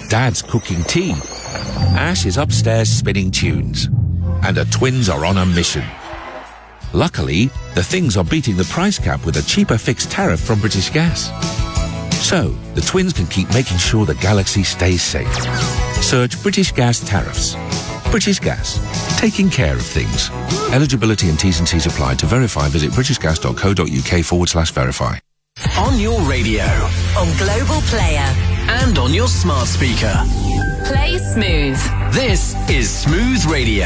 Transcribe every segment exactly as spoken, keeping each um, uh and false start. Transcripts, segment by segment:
Dad's cooking tea. Ash is upstairs spinning tunes. And the twins are on a mission. Luckily, the things are beating the price cap with a cheaper fixed tariff from British Gas. So, the twins can keep making sure the galaxy stays safe. Search British Gas tariffs. British Gas. Taking care of things. Eligibility and T's and C's apply. To verify, visit britishgas.co.uk forward slash verify. On your radio. On Global Player. And on your smart speaker. Play Smooth. This is Smooth Radio.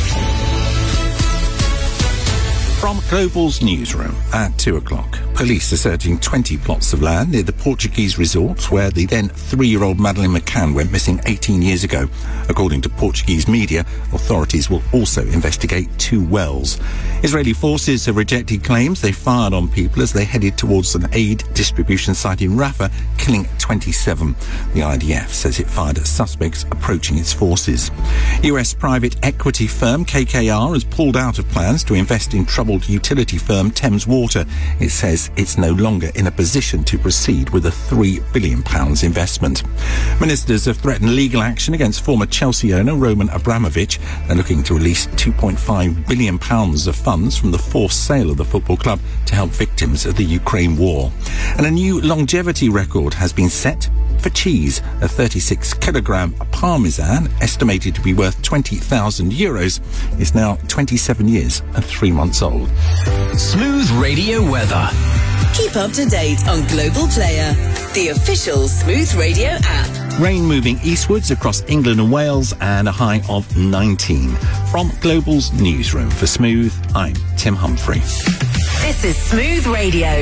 From Global's newsroom at two o'clock, police are searching twenty plots of land near the Portuguese resort where the then three-year-old Madeleine McCann went missing eighteen years ago. According to Portuguese media, authorities will also investigate two wells. Israeli forces have rejected claims they fired on people as they headed towards an aid distribution site in Rafah, killing twenty-seven. The I D F says it fired at suspects approaching its forces. U S private equity firm K K R has pulled out of plans to invest in troubled utility firm Thames Water. It says it's no longer in a position to proceed with a three billion pounds investment. Ministers have threatened legal action against former Chelsea owner Roman Abramovich. They're looking to release two point five billion pounds of funds from the forced sale of the football club to help victims of the Ukraine war. And a new longevity record has been set for cheese. A thirty-six kilogram Parmesan, estimated to be worth twenty thousand euros, is now twenty-seven years and three months old. Smooth Radio weather. Keep up to date on Global Player, the official Smooth Radio app. Rain moving eastwards across England and Wales and a high of nineteen. From Global's newsroom for Smooth, I'm Tim Humphrey. This is Smooth Radio.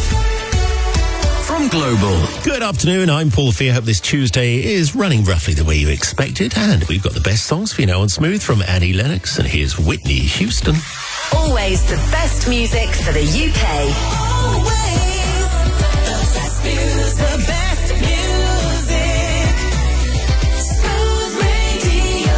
From Global. Good afternoon, I'm Paul Fear. Hope this Tuesday is running roughly the way you expected. And we've got the best songs for you now on Smooth from Annie Lennox. And here's Whitney Houston. Always the best music for the U K. Always the best music. The best music. Smooth Radio.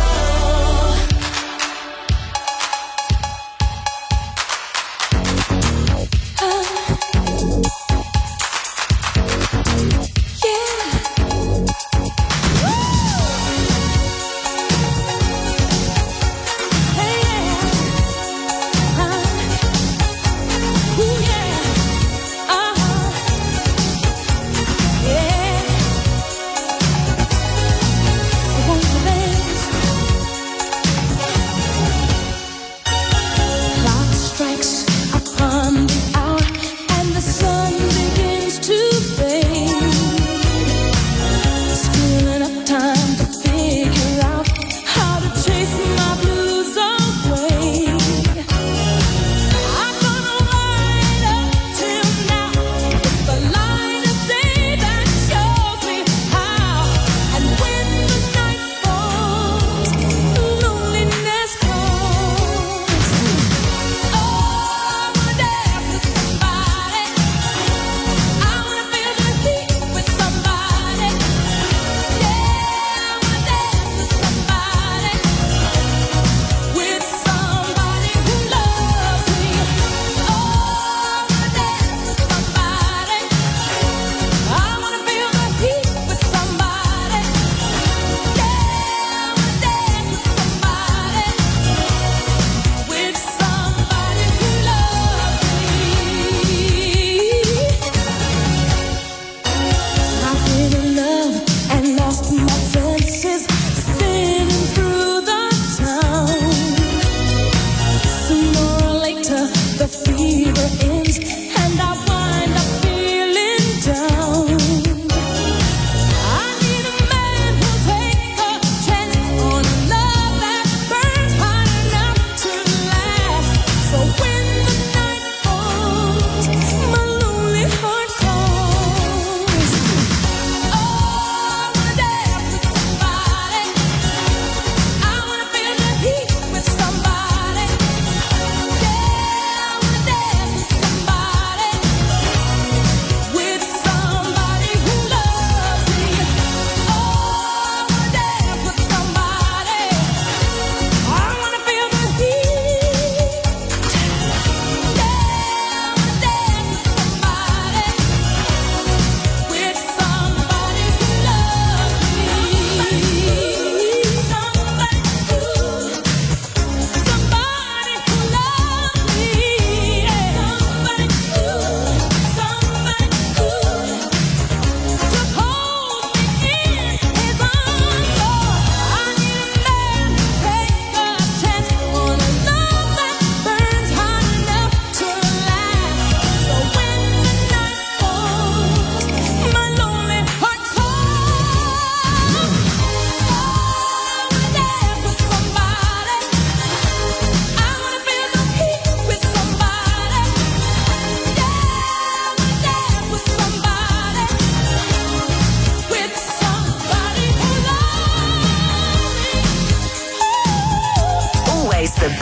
Ooh, yeah.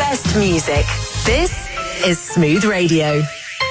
best music. This is Smooth Radio.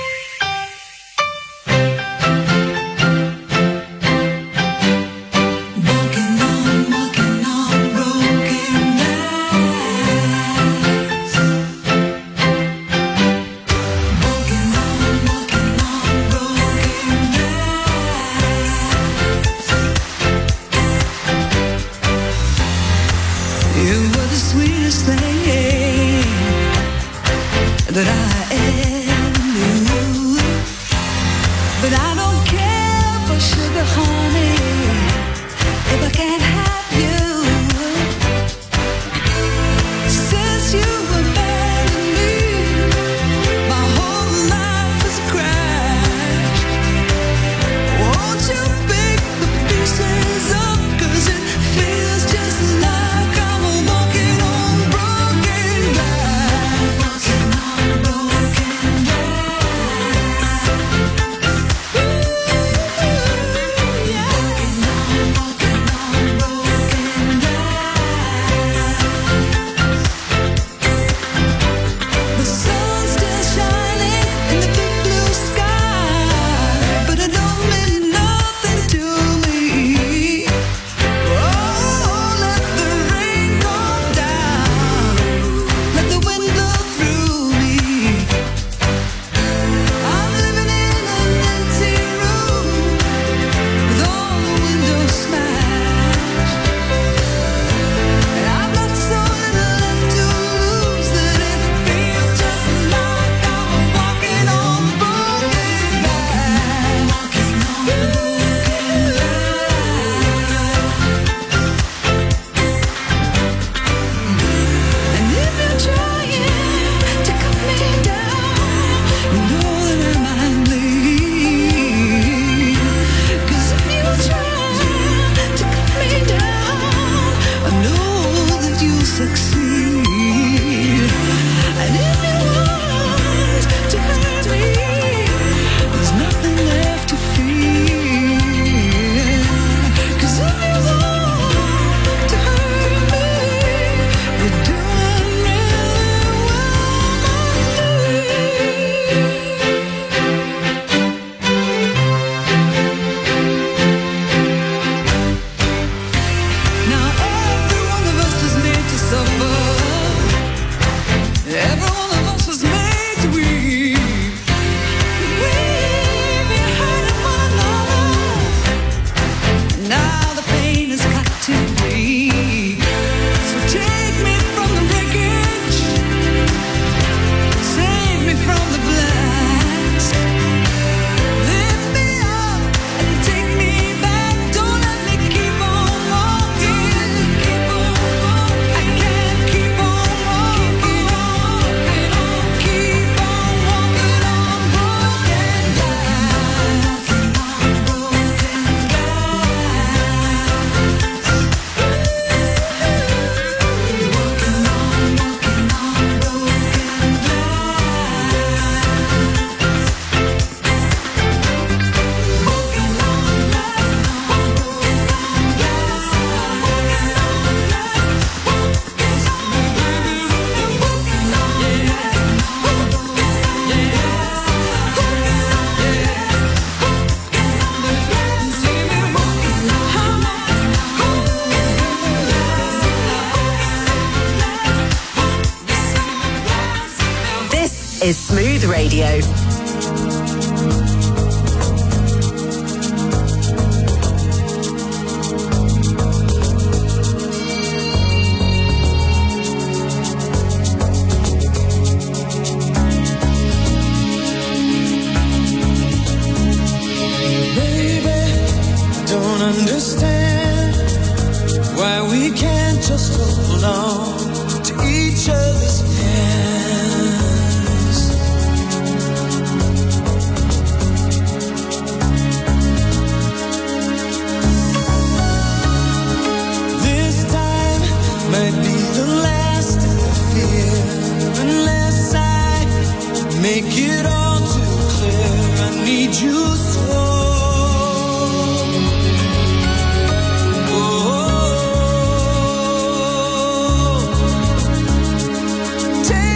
Is Smooth Radio. Understand why we can't just hold on to each other's hands. This time might be the last I fear, unless I make it all too clear. I need you so. Take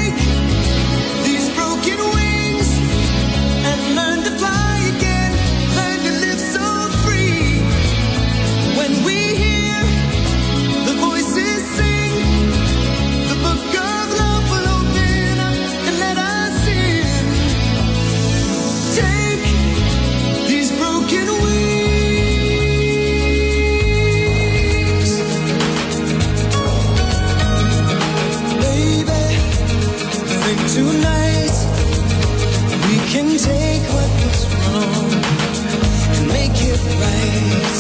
tonight we can take what was wrong and make it right.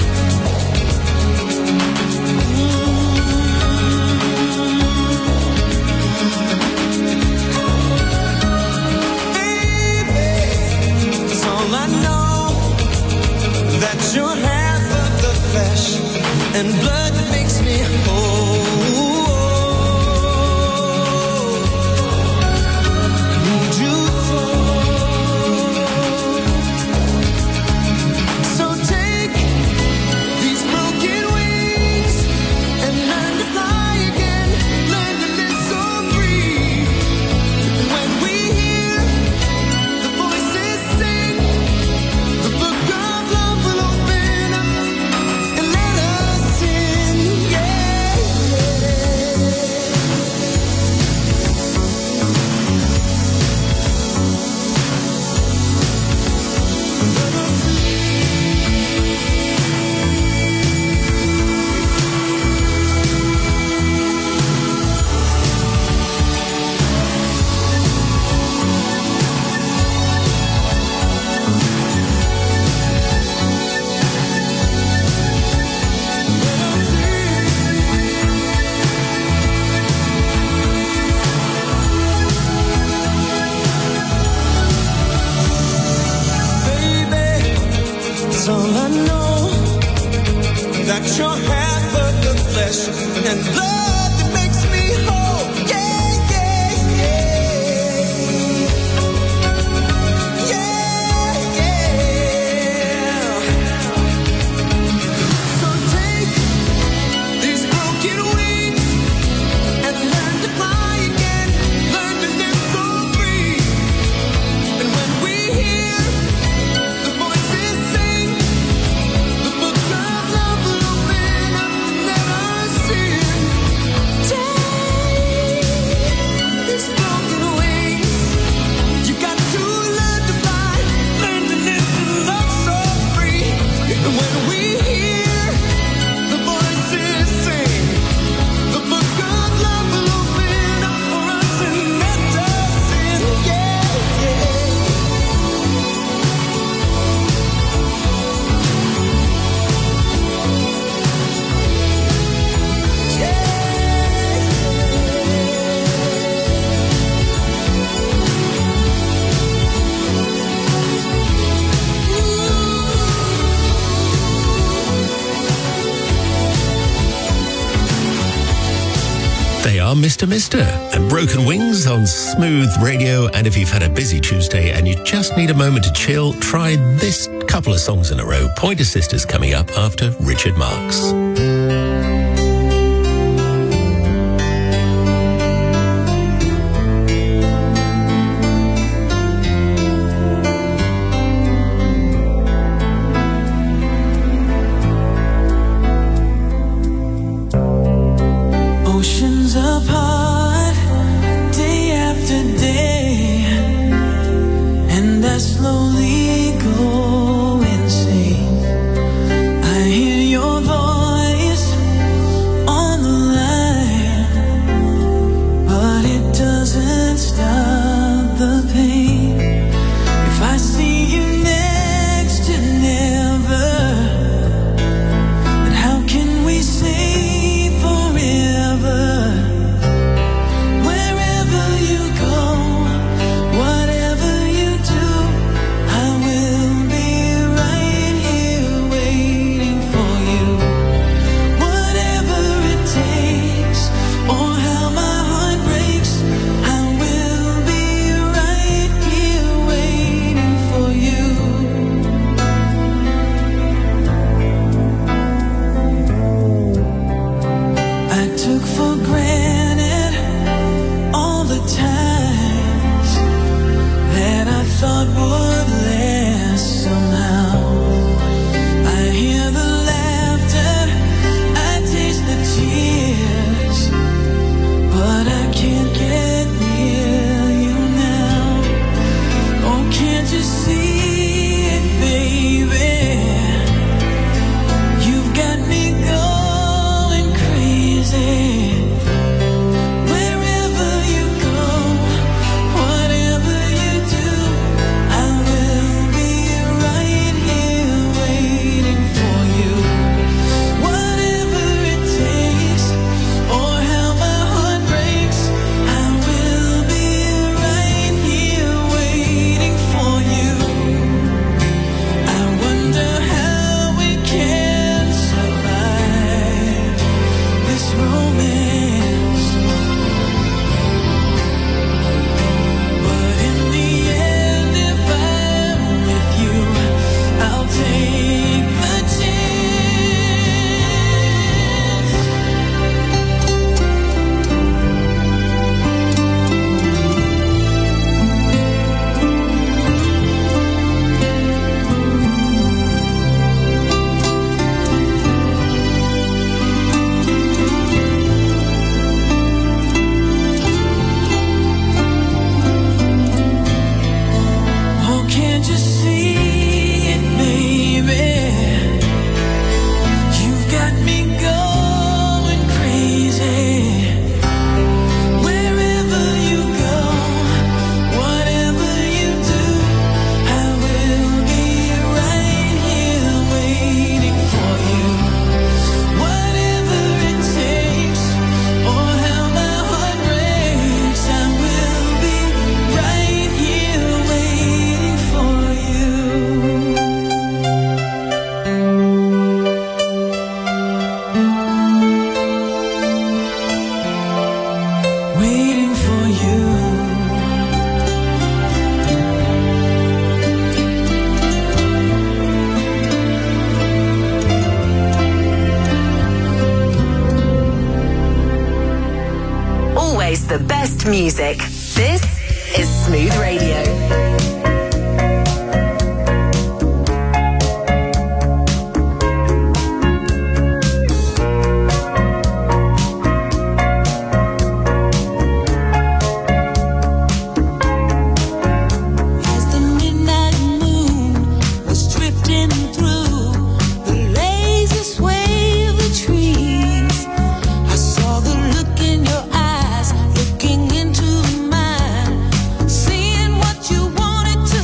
Baby, it's all I know, that you're half of the flesh and blood that makes me whole. Need you so. So take these broken wings and learn to fly again. Learn to live so free. When we hear the voices sing, the book of love will open up and let us in. Yeah, baby, it's all I know, that you're half of the flesh and blood that makes me whole. Yeah, yeah, yeah. Yeah, yeah. So take these broken wings and learn to fly again. Learn to live so free. And when we hear the voices sing, the book of love will open up and let us in. Take these broken wings. You got to learn to fly, learn to live and love so free. And when we hear the voices sing, the book of love will open up for us and let us in. Yeah, yeah. They are Mister Mister and Broken Wings on Smooth Radio. And if you've had a busy Tuesday and you just need a moment to chill, try this couple of songs in a row. Pointer Sisters coming up after Richard Marx. Oceans apart, day after day, and I slowly go insane. I hear your voice on the line, but it doesn't stop the pain. If I see you next to never, then how can we say forever? Wherever you go, whatever you do, I will be right here waiting for you. Whatever it takes, or how my heart breaks, I will be right here waiting for you. I took for granted all the times that I thought would last somehow. I hear the laughter, I taste the tears, but I can't get near you now. Oh, can't you see it, baby? You've got me going crazy. the best music. This is Smooth Radio. Seeing what you wanted to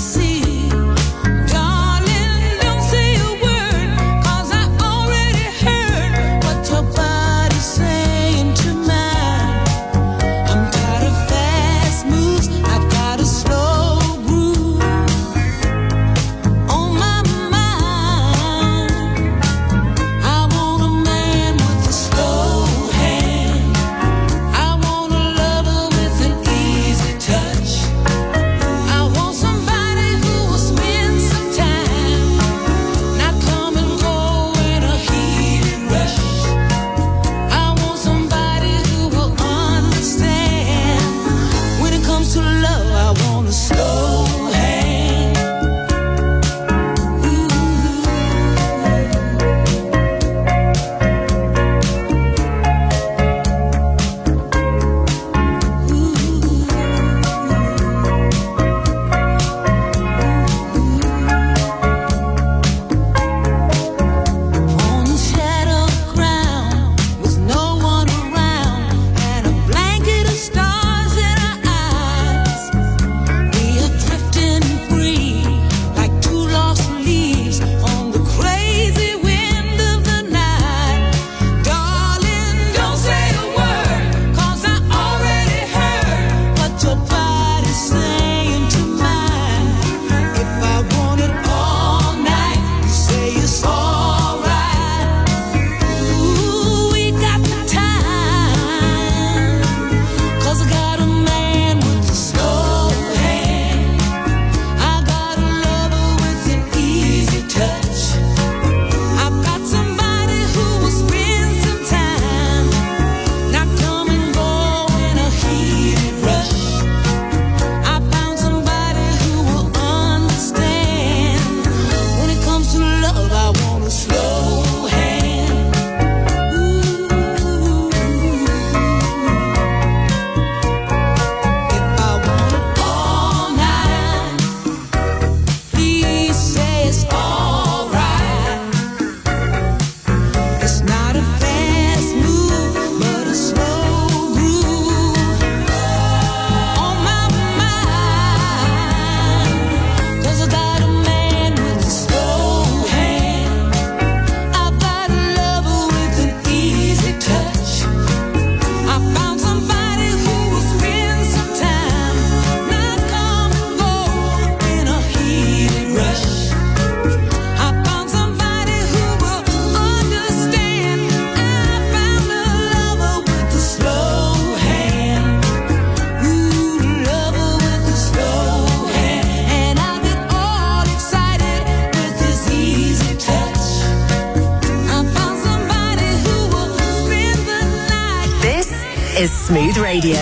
is Smooth Radio.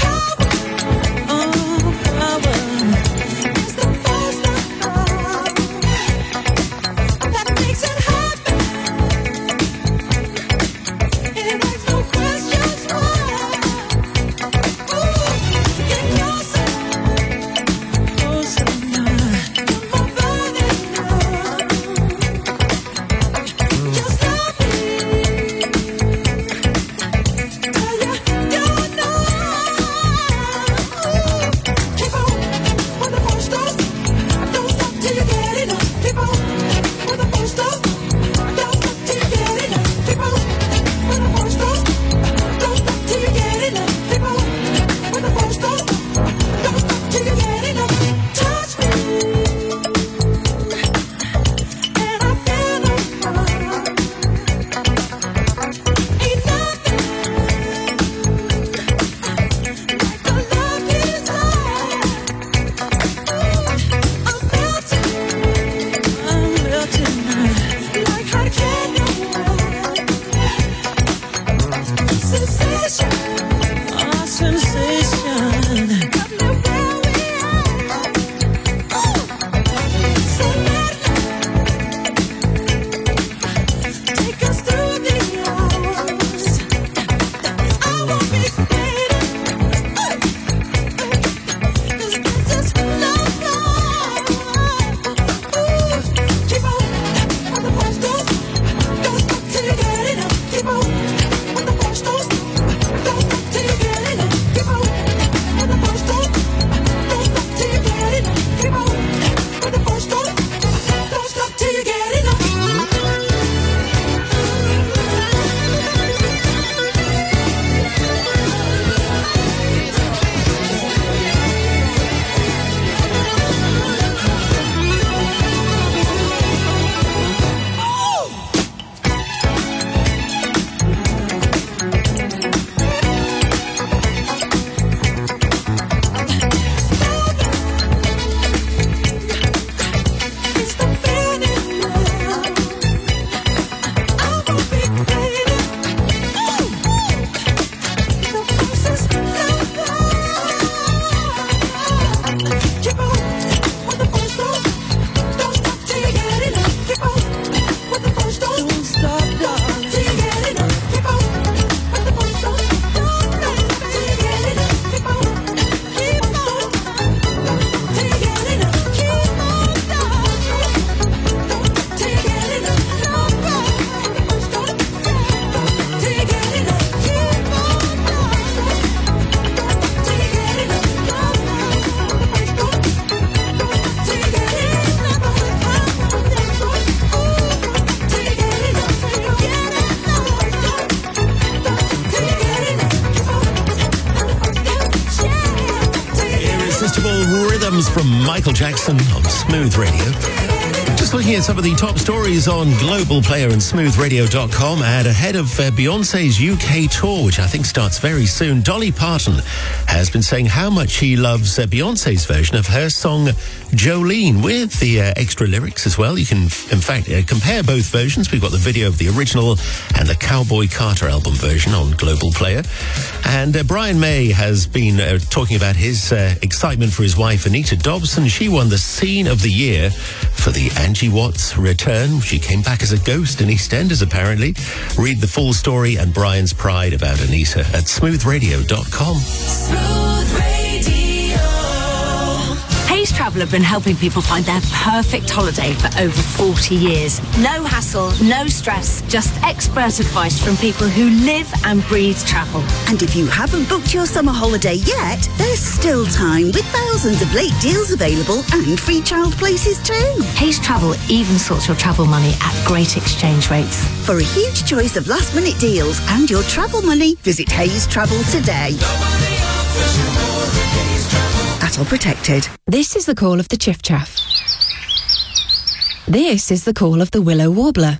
Oh, power is the first of all. From Michael Jackson on Smooth Radio. Just looking at some of the top stories on Global Player and smooth radio dot com, and ahead of uh, Beyonce's U K tour, which I think starts very soon, Dolly Parton has been saying how much he loves uh, Beyonce's version of her song Jolene, with the uh, extra lyrics as well. You can, in fact, uh, compare both versions. We've got the video of the original and the Cowboy Carter album version on Global Player. And uh, Brian May has been uh, talking about his uh, excitement for his wife, Anita Dobson. She won the Scene of the Year for the Angie Watts return. She came back as a ghost in EastEnders, apparently. Read the full story and Brian's pride about Anita at smooth radio dot com. Smooth Radio. Hayes Travel have been helping people find their perfect holiday for over forty years. No hassle, no stress, just expert advice from people who live and breathe travel. And if you haven't booked your summer holiday yet, there's still time with thousands of late deals available and free child places too. Hayes Travel even sorts your travel money at great exchange rates. For a huge choice of last-minute deals and your travel money, visit Hayes Travel today. Atol protected. This is the call of the chiff-chaff. This is the call of the willow warbler.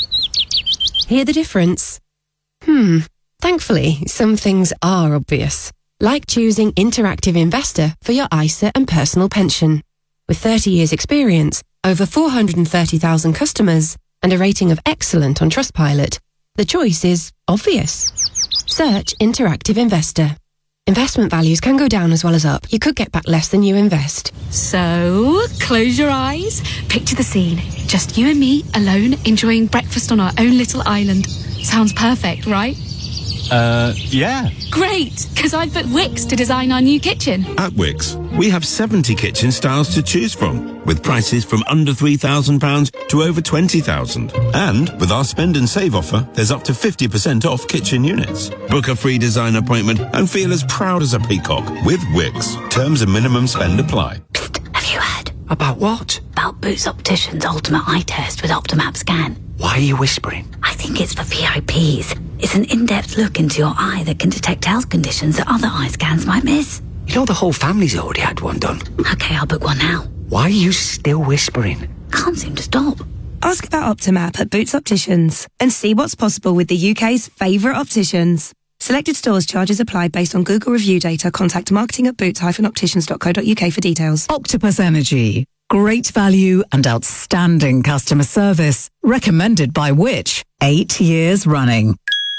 Hear the difference? Hmm. Thankfully, some things are obvious, like choosing Interactive Investor for your I S A and personal pension. With thirty years experience, over four hundred thirty thousand customers, and a rating of excellent on Trustpilot, the choice is obvious. Search Interactive Investor. Investment values can go down as well as up. You could get back less than you invest. So, close your eyes. Picture the scene. Just you and me, alone, enjoying breakfast on our own little island. Sounds perfect, right? Uh, yeah. Great, because I've booked Wix to design our new kitchen. At Wix, we have seventy kitchen styles to choose from, with prices from under three thousand pounds to over twenty thousand pounds. And with our spend and save offer, there's up to fifty percent off kitchen units. Book a free design appointment and feel as proud as a peacock with Wix. Terms and minimum spend apply. Psst, have you heard? About what? About Boots Opticians' Ultimate Eye Test with Optimap Scan. Why are you whispering? I think it's for V I Ps. It's an in-depth look into your eye that can detect health conditions that other eye scans might miss. You know the whole family's already had one done. Okay, I'll book one now. Why are you still whispering? Can't seem to stop. Ask about Optimap at Boots Opticians and see what's possible with the U K's favourite opticians. Selected stores charges apply based on Google review data. Contact marketing at boots dash opticians dot co dot uk for details. Octopus Energy. Great value and outstanding customer service. Recommended by which? Eight years running.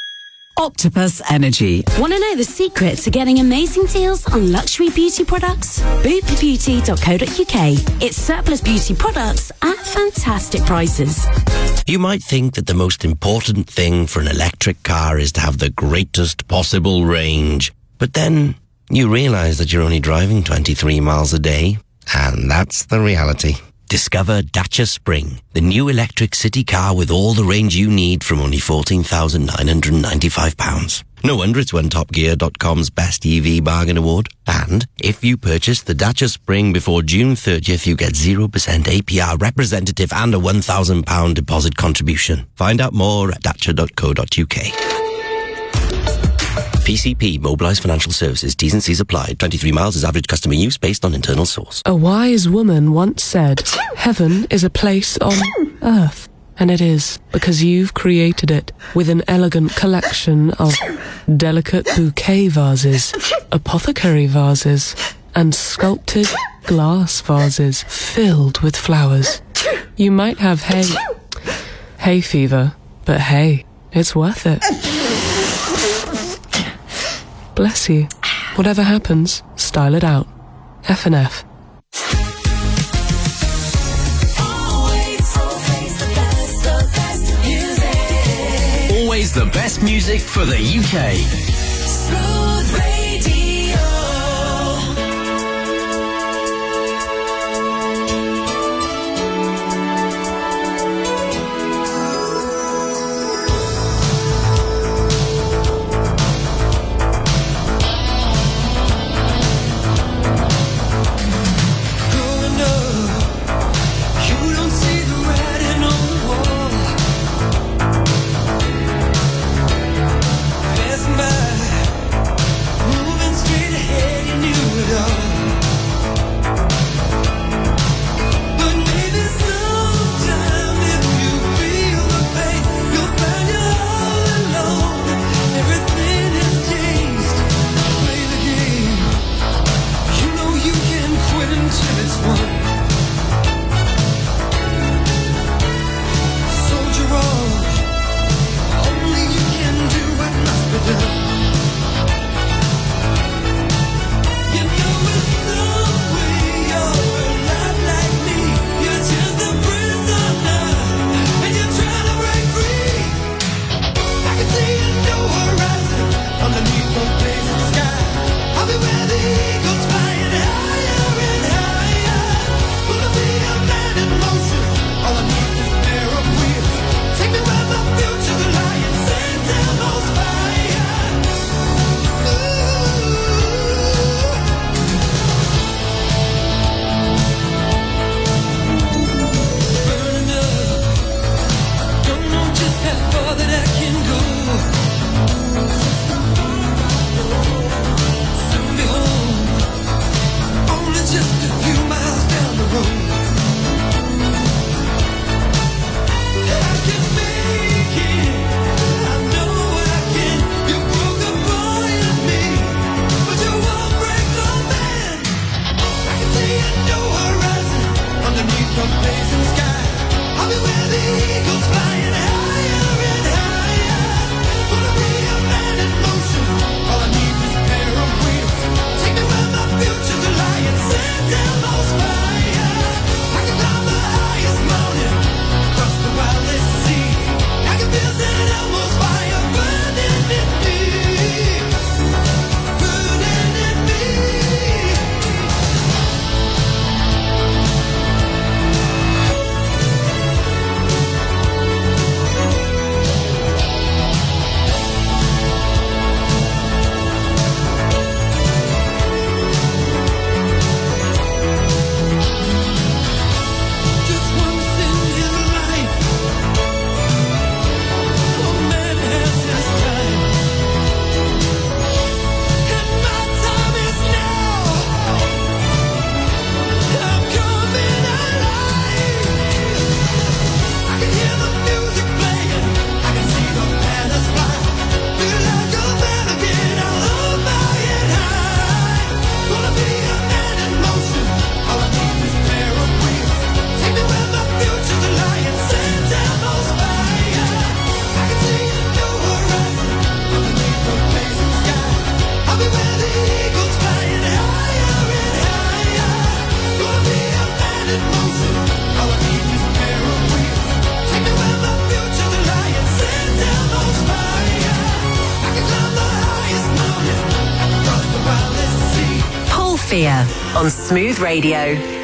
Octopus Energy. Want to know the secret to getting amazing deals on luxury beauty products? boop beauty dot co dot uk. It's surplus beauty products at fantastic prices. You might think that the most important thing for an electric car is to have the greatest possible range. But then you realise that you're only driving twenty-three miles a day. And that's the reality. Discover Dacia Spring, the new electric city car with all the range you need from only fourteen thousand nine hundred ninety-five pounds. No wonder it's won Top Gear dot com's Best E V Bargain Award. And if you purchase the Dacia Spring before June thirtieth, you get zero percent A P R representative and a one thousand pounds deposit contribution. Find out more at dacia dot co dot uk. P C P, Mobilised Financial Services, T's and C's applied. twenty-three miles is average customer use based on internal source. A wise woman once said, heaven is a place on earth. And it is, because you've created it with an elegant collection of delicate bouquet vases, apothecary vases, and sculpted glass vases filled with flowers. You might have hay, hay fever, but hey, it's worth it. Bless you. Whatever happens, style it out. F and F. Always the best music for the U K. Smooth Radio. Growing up, you don't see the writing on the wall. Passing by, moving straight ahead, you knew it all. But maybe sometime if you feel the pain, you'll find you're all alone. Everything has changed. Play the game. You know you can quit until it's won. Soldier on. Only you can do what must be done. You know in some way you're alive like me. You're just a prisoner, and you're trying to break free. I can see a new horizon underneath the blazing sky. I'll be where the eagles flying higher and higher. Gonna be a man in motion. All I need is a pair of wheels. Take me where my future's lying. Send down those fire. Burning up. Don't know just how far that I can go. Soon be home. Only just a few miles down the road. I can make it. I know I can. You broke a boy in me, but you won't break the man. I can see a new horizon underneath the blazing sky. I'll be where the eagles flying higher and higher. Gonna be a man in motion. All I need is a pair of wheels. Take me where my future's lying. Send down those fire. I can climb the highest mountain, cross the wildest sea. I can feel that almost fire burning in me, burning in me. Just once in his life, a man has his time, and my time is now. I'm coming alive. I can hear the music playing, I can see the banners fly. Feel like a man again, I'll hold my head high. Gonna be a man in motion. All I need is a pair of wheels. Take me where my future's lying. Send down those fire. I can see a new horizon underneath the blazing sky. I'll be where the eagles flying higher and higher. Gonna be a man in motion. All I need is a pair of wheels. Take me where my future's lying. Send down those fire. I can climb the highest mountain, cross the wildest sea. Paul Fear on Smooth Radio.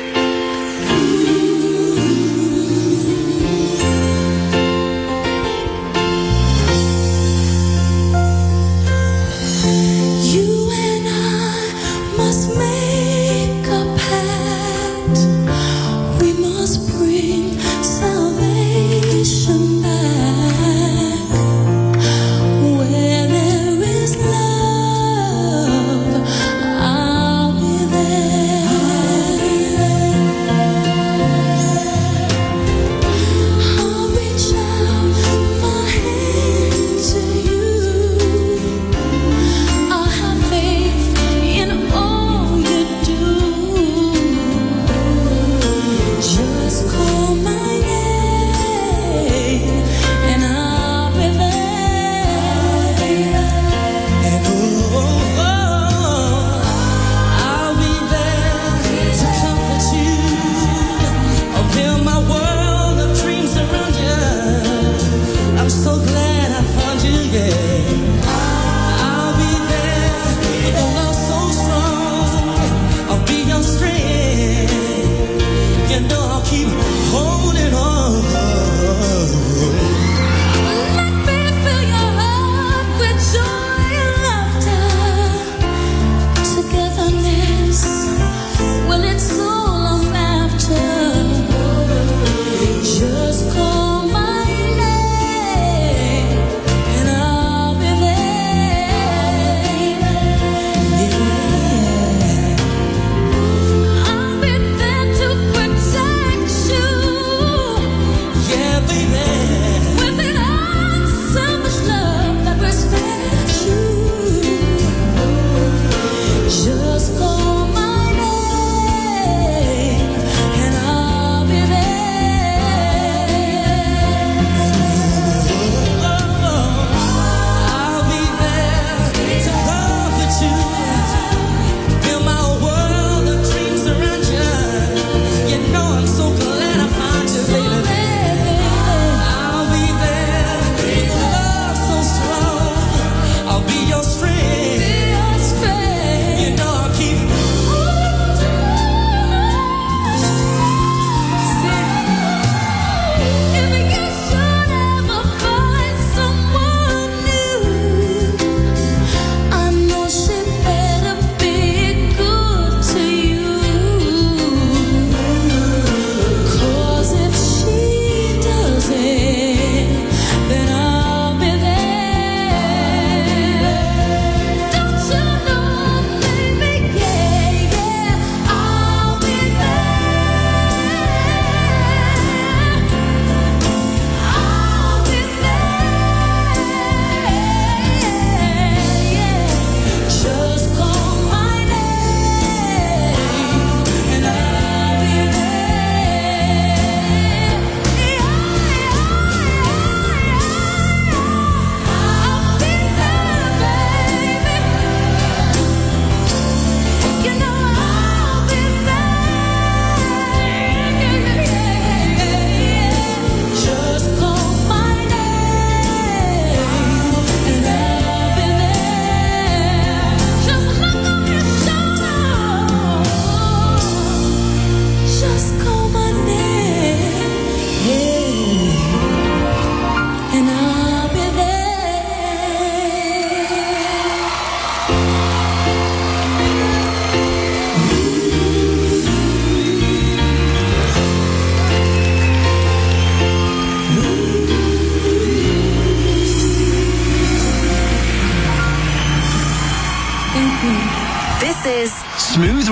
You and I must make a pact. We must bring salvation back. Where there is love, I'll be there.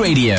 Radio.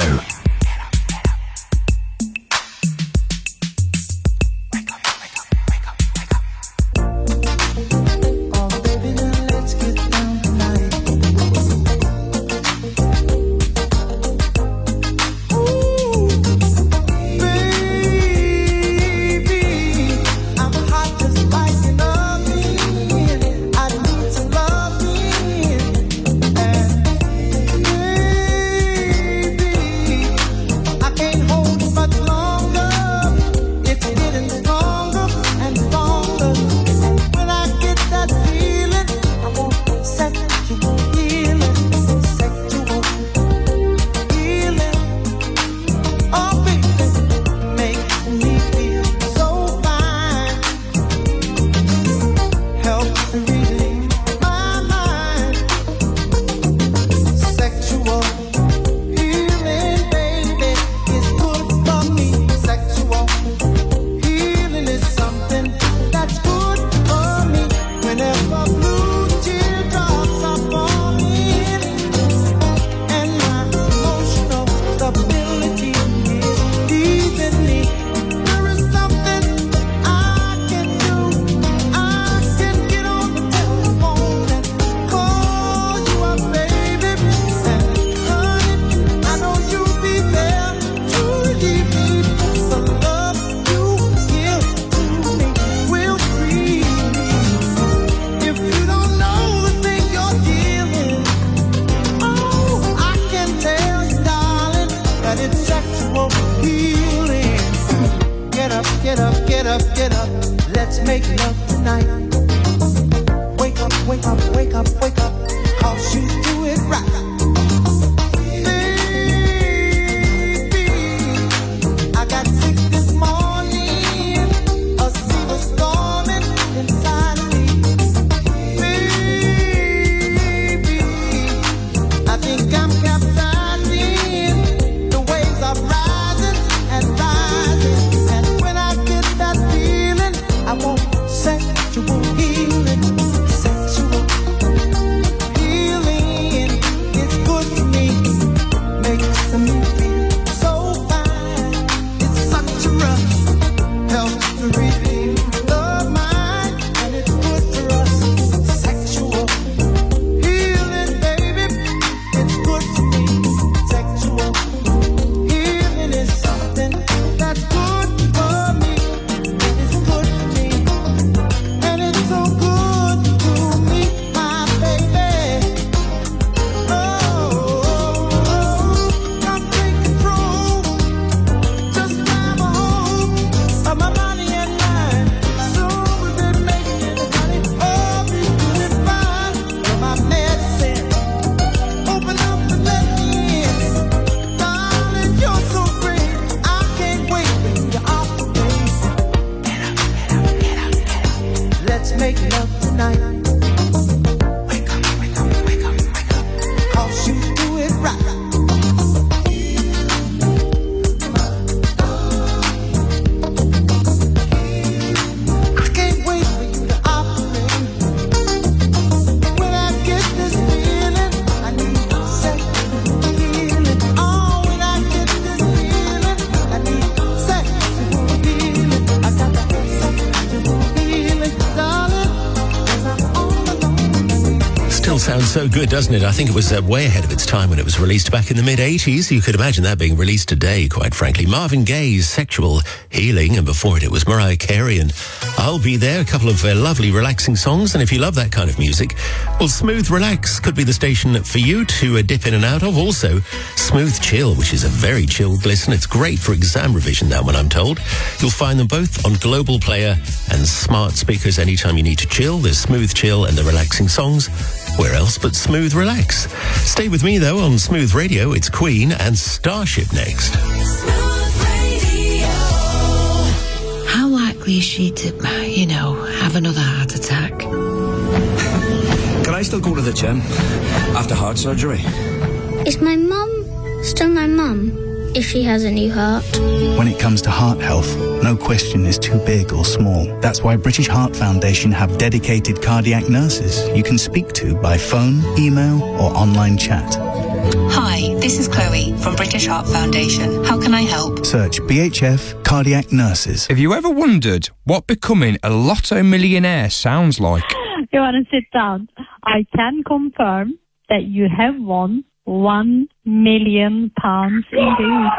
So good, doesn't it? I think it was uh, way ahead of its time when it was released back in the mid eighties. You could imagine that being released today, quite frankly. Marvin Gaye's Sexual Healing, and before it, it was Mariah Carey and I'll Be There, a couple of uh, lovely, relaxing songs. And if you love that kind of music, well, Smooth Relax could be the station for you to uh, dip in and out of. Also, Smooth Chill, which is a very chilled listen. It's great for exam revision, that one, I'm told. You'll find them both on Global Player and smart speakers anytime you need to chill. There's Smooth Chill and the relaxing songs. Where else but Smooth Relax? Stay with me, though, on Smooth Radio. It's Queen and Starship next. How likely is she to, you know, have another heart attack? Can I still go to the gym after heart surgery? Is my mum still my mum if she has a new heart? When it comes to heart health, no question is too big or small. That's why British Heart Foundation have dedicated cardiac nurses you can speak to by phone, email or online chat. Hi, this is Chloe from British Heart Foundation. How can I help? Search B H F Cardiac Nurses. Have you ever wondered what becoming a lotto millionaire sounds like? You want to sit down? I can confirm that you have won one million pounds indeed.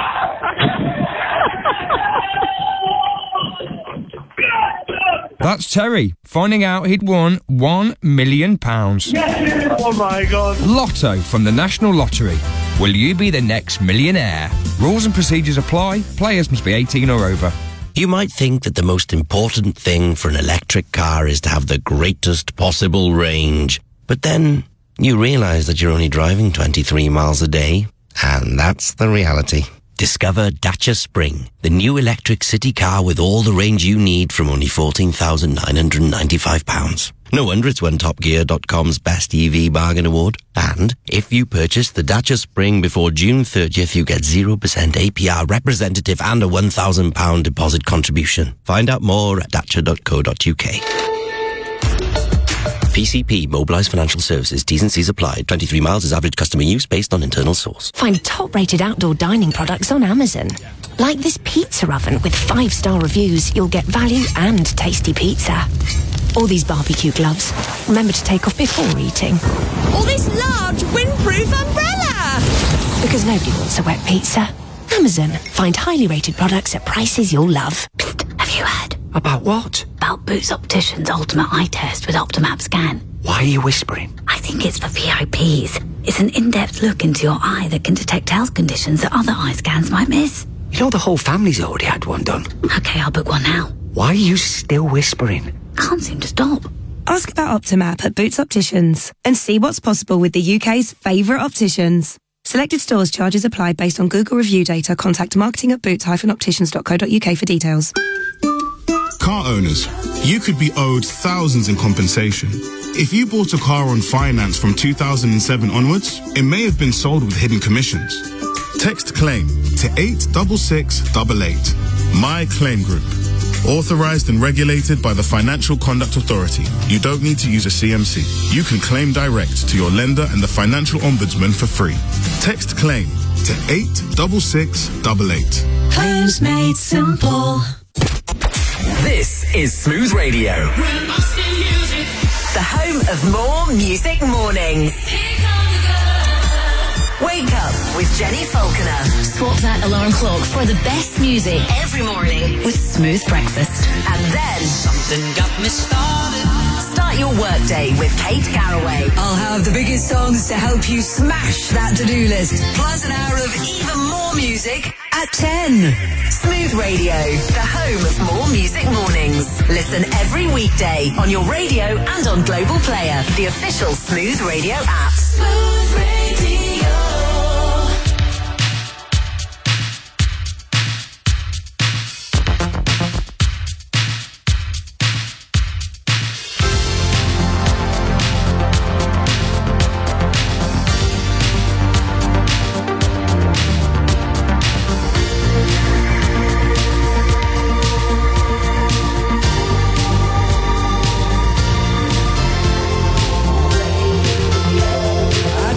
That's Terry, finding out he'd won one million pounds. Oh my God. Lotto from the National Lottery. Will you be the next millionaire? Rules and procedures apply. Players must be eighteen or over. You might think that the most important thing for an electric car is to have the greatest possible range. But then you realise that you're only driving twenty-three miles a day. And that's the reality. Discover Dacia Spring, the new electric city car with all the range you need from only fourteen thousand nine hundred ninety-five pounds. No wonder it's won Top Gear dot com's Best E V Bargain Award. And if you purchase the Dacia Spring before June thirtieth, you get zero percent A P R representative and a one thousand pounds deposit contribution. Find out more at dacia dot co dot uk. P C P, Mobilised Financial Services, T's and C's applied. twenty-three miles is average customer use based on internal source. Find top-rated outdoor dining products on Amazon. Like this pizza oven with five-star reviews, you'll get value and tasty pizza. All these barbecue gloves. Remember to take off before eating. Or this large windproof umbrella! Because nobody wants a wet pizza. Amazon. Find highly rated products at prices you'll love. Psst, have you heard? About what? About Boots Opticians Ultimate Eye Test with Optimap Scan. Why are you whispering? I think it's for V I Ps. It's an in-depth look into your eye that can detect health conditions that other eye scans might miss. You know the whole family's already had one done. Okay, I'll book one now. Why are you still whispering? Can't seem to stop. Ask about Optimap at Boots Opticians and see what's possible with the U K's favourite opticians. Selected stores charges apply based on Google review data. Contact marketing at boots dash opticians dot co dot uk for details. Car owners, you could be owed thousands in compensation. If you bought a car on finance from two thousand seven onwards, it may have been sold with hidden commissions. Text CLAIM to eight six six eight eight. My Claim Group. Authorized and regulated by the Financial Conduct Authority. You don't need to use a C M C. You can claim direct to your lender and the Financial Ombudsman for free. Text CLAIM to eight six six eight eight. Claims made simple. This is Smooth Radio. The home of more music mornings. Wake up with Jenny Falconer. Swap that alarm clock for the best music Every morning with Smooth Breakfast. And then something got me started. Start your workday with Kate Garraway. I'll have the biggest songs to help you smash that to-do list. Plus an hour of even more music at ten. Smooth Radio, the home of more music mornings. Listen every weekday on your radio and on Global Player, the official Smooth Radio app. Smooth Radio. I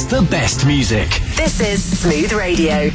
the best music. This is Smooth Radio.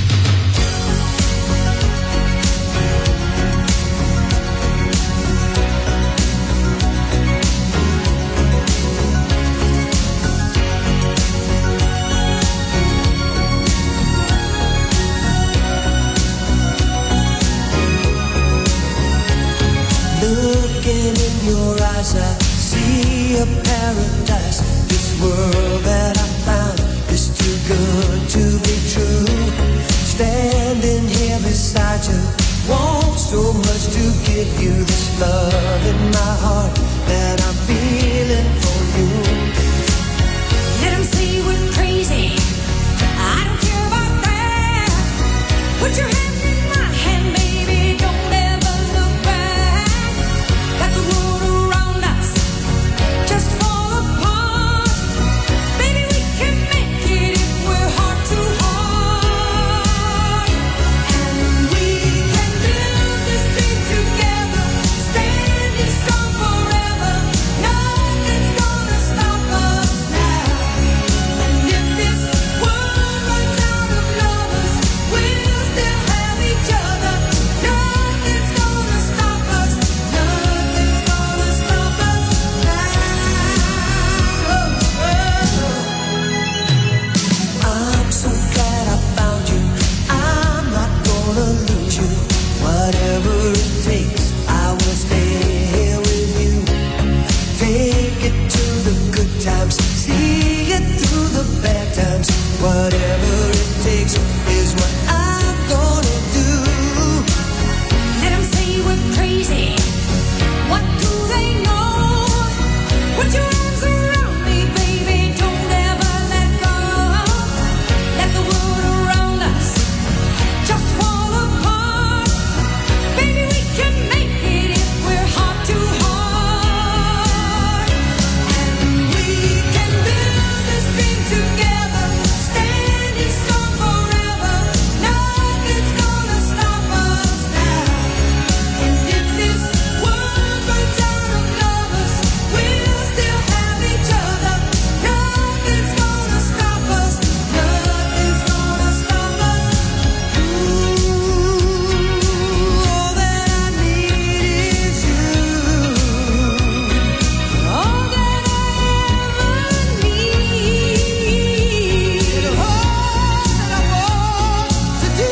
Looking in your eyes, I see a paradise. This world that I found is too good to be true. Standing here beside you, want so much to give you this love in my heart that I'm feeling for you. Let 'em say we're crazy, I don't care about that. Put your hand in my hand, baby, don't ever look back. Let the world around us just fall apart. Baby, we can make it if we're heart to heart. And we can build this dream together, standing strong forever. Nothing's gonna stop us now. And if this world runs out of lovers, we'll still have each other. Nothing's gonna stop us. Nothing's gonna stop us now. I'm so glad I found you. I'm not gonna lose you. Whatever it takes, I will stay here with you. Take it to the good times, see it through the bad times. Whatever it takes is what I'm gonna do. Let 'em say we're crazy. What do they know? Put your arms around me, baby. Don't ever let go. Let the world around us just fall apart. Baby, we can make it if we're heart to heart. And we can build this dream together, standing strong forever. Nothing's gonna stop us now. And if this world runs out of lovers, we'll still have each other. Nothing's gonna stop us. Nothing's gonna stop us. Ooh, all that I need is you. All that I ever need. All that I want to do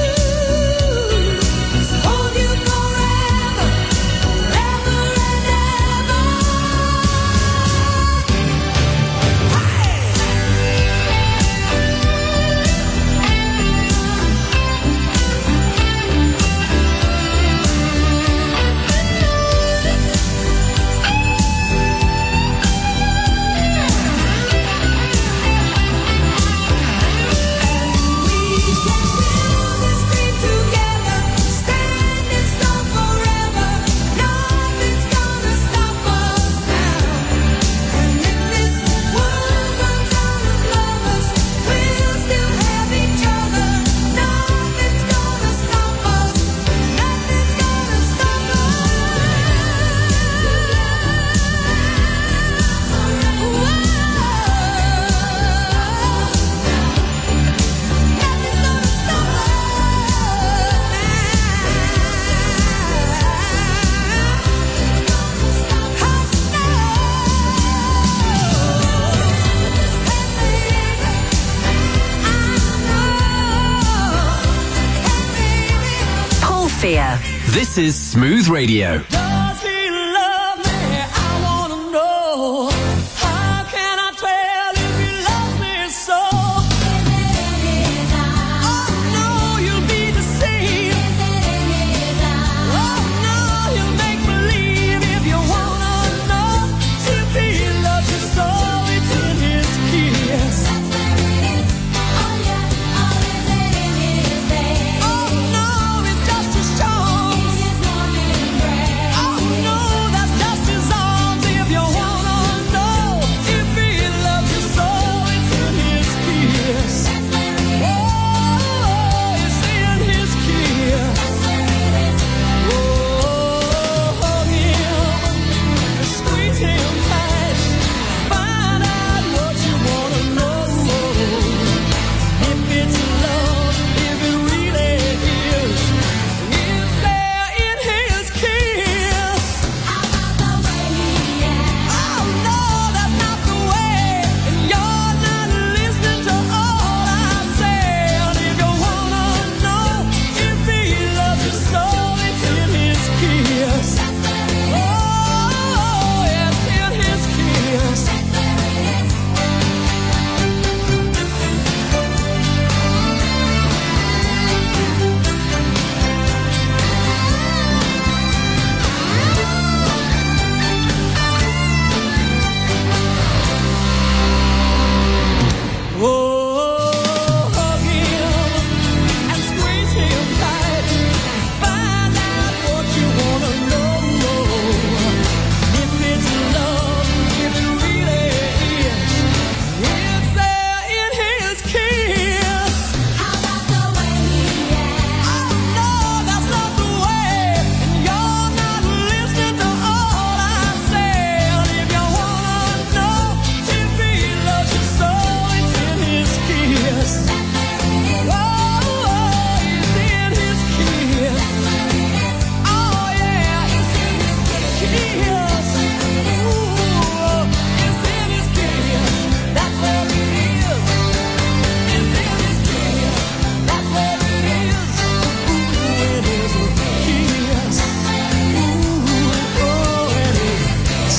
is hold you forever, forever and ever. This dream together, standing strong forever. Nothing's gonna stop us now. And if this world runs out of lovers, we'll still have each other. Nothing's gonna stop us. Nothing's gonna stop Paul Fear. This is Smooth Radio. Does he love me? I wanna know. How can I tell if he loves me so? Oh no, you'll be deceived. Oh no, you'll make believe if you wanna know. If he loves you so, it's in his kiss. Oh no, it's just a show.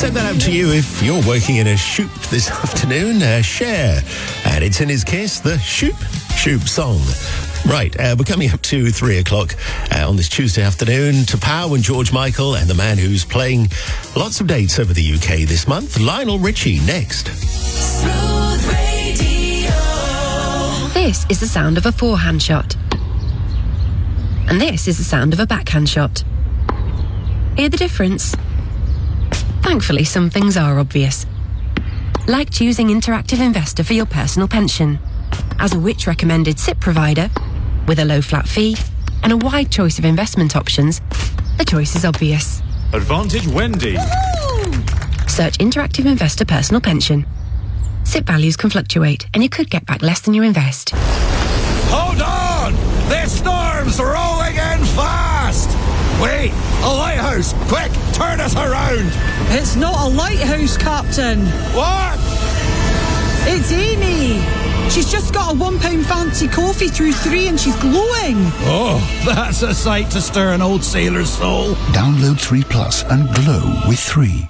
Send that out to you if you're working in a shoop this afternoon. Uh, share. And it's in his case, the Shoop Shoop song. Right, uh, we're coming up to three o'clock uh, on this Tuesday afternoon to Pow and George Michael and the man who's playing lots of dates over the U K this month, Lionel Richie, next. Smooth Radio. This is the sound of a forehand shot. And this is the sound of a backhand shot. Hear the difference? Thankfully, some things are obvious. Like choosing Interactive Investor for your personal pension. As a Which recommended S I P provider, with a low flat fee and a wide choice of investment options, the choice is obvious. Advantage Wendy. Search Interactive Investor Personal Pension. S I P values can fluctuate, and you could get back less than you invest. Hold on! This storm's rolling in fast! Wait, a lighthouse! Quick, turn us around! It's not a lighthouse, Captain. What? It's Amy. She's just got a one pound fancy coffee through three and she's glowing. Oh, that's a sight to stir an old sailor's soul. Download three Plus and glow with three.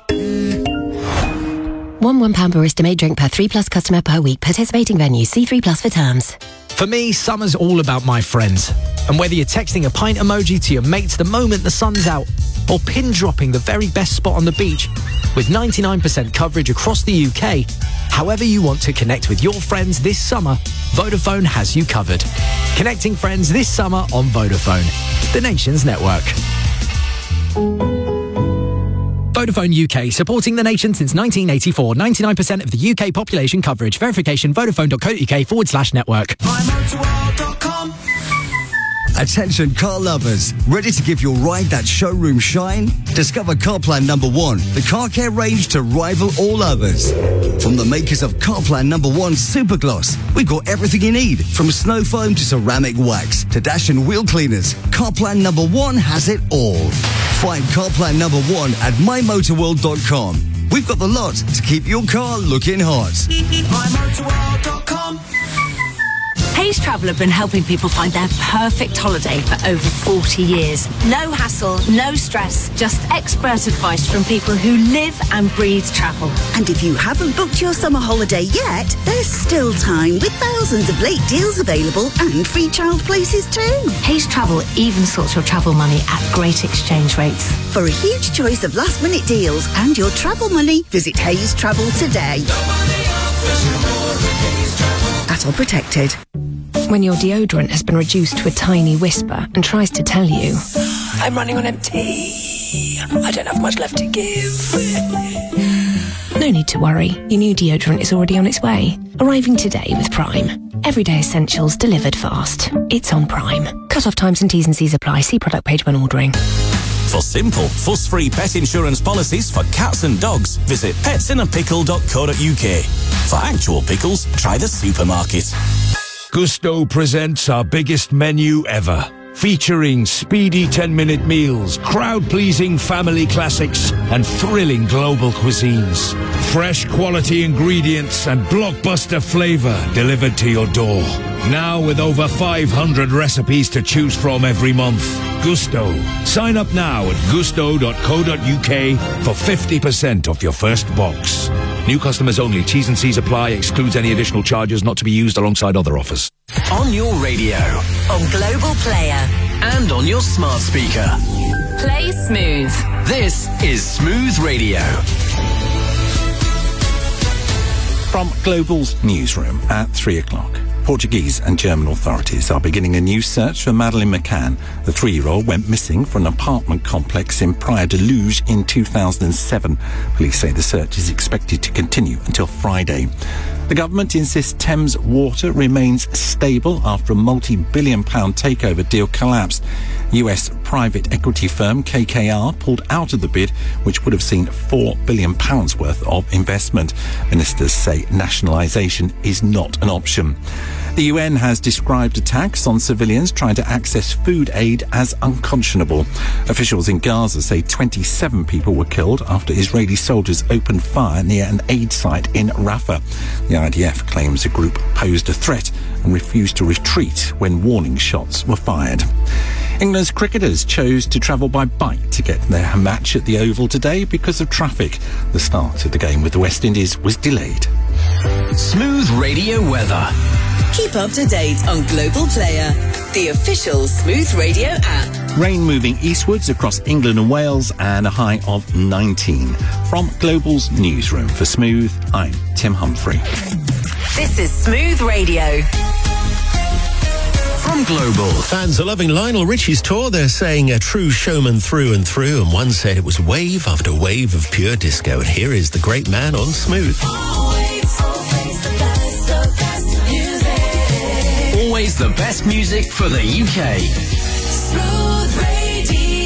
One one pound barista made drink per three Plus customer per week. Participating venues. See three Plus for terms. For me, summer's all about my friends. And whether you're texting a pint emoji to your mates the moment the sun's out, or pin dropping the very best spot on the beach, with ninety-nine percent coverage across the U K, however you want to connect with your friends this summer, Vodafone has you covered. Connecting friends this summer on Vodafone, the nation's network. Vodafone U K, supporting the nation since nineteen eighty-four. ninety-nine percent of the U K population coverage. Verification, vodafone.co.uk forward slash network. Attention car lovers, ready to give your ride that showroom shine? Discover CarPlan Number One, the car care range to rival all others. From the makers of CarPlan Number One Supergloss, we've got everything you need, from snow foam to ceramic wax to dash and wheel cleaners. CarPlan Number One has it all. Find CarPlan Number One at my motor world dot com. We've got the lot to keep your car looking hot. my motor world dot com. Hayes Travel have been helping people find their perfect holiday for over forty years. No hassle, no stress, just expert advice from people who live and breathe travel. And if you haven't booked your summer holiday yet, there's still time with thousands of late deals available and free child places too. Hayes Travel even sorts your travel money at great exchange rates. For a huge choice of last minute deals and your travel money, visit Hayes Travel today. At all protected. When your deodorant has been reduced to a tiny whisper and tries to tell you, I'm running on empty. I don't have much left to give. no need to worry. Your new deodorant is already on its way. Arriving today with Prime. Everyday essentials delivered fast. It's on Prime. Cut-off times and T's and C's apply. See product page when ordering. For simple, fuss-free pet insurance policies for cats and dogs, visit pets in a pickle dot co dot uk. For actual pickles, try the supermarket. Gusto presents our biggest menu ever, featuring speedy ten-minute meals, crowd-pleasing family classics, and thrilling global cuisines. Fresh quality ingredients and blockbuster flavor delivered to your door. Now with over five hundred recipes to choose from every month. Gusto. Sign up now at gusto dot co dot uk for fifty percent off your first box. New customers only. T's and C's apply. Excludes any additional charges not to be used alongside other offers. On your radio, On Global Player. and on your smart speaker. Play smooth. This is Smooth Radio. From Global's newsroom at three o'clock. Portuguese and German authorities are beginning a new search for Madeleine McCann. The three-year-old went missing from an apartment complex in Praia de Luz in two thousand seven. Police say the search is expected to continue until Friday. The government insists Thames Water remains stable after a multi-billion pound takeover deal collapsed. U S private equity firm K K R pulled out of the bid, which would have seen four billion pounds worth of investment. Ministers say nationalisation is not an option. The U N has described attacks on civilians trying to access food aid as unconscionable. Officials in Gaza say twenty-seven people were killed after Israeli soldiers opened fire near an aid site in Rafah. The I D F claims the group posed a threat and refused to retreat when warning shots were fired. England's cricketers chose to travel by bike to get their match at the Oval today because of traffic. The start of the game with the West Indies was delayed. Smooth Radio weather. Keep up to date on Global Player, the official Smooth Radio app. Rain moving eastwards across England and Wales and a high of nineteen. From Global's newsroom for Smooth, I'm Tim Humphrey. This is Smooth Radio. From Global. Fans are loving Lionel Richie's tour. They're saying a true showman through and through, and one said it was wave after wave of pure disco. And here is the great man on Smooth. Always the best music for the U K. Smooth Radio.